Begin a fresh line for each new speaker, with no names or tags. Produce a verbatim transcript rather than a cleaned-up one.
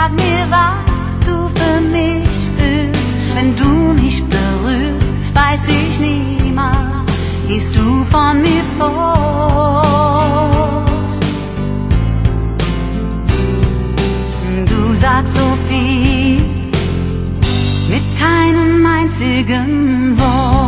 Sag mir, was du für mich fühlst, wenn du mich berührst, weiß ich niemals, gehst du von mir fort. Du sagst so viel mit keinem einzigen Wort.